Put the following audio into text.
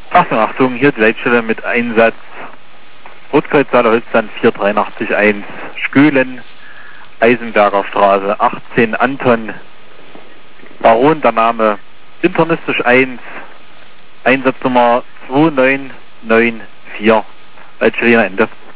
Achtung, Achtung, hier die Leitstelle mit Einsatz Rotkreuzsaale Holzland 48381 Schkölen, Eisenberger Straße 18 Anton, Baron, der Name Internistisch 1, Einsatznummer 2994, Leitstelle Ende.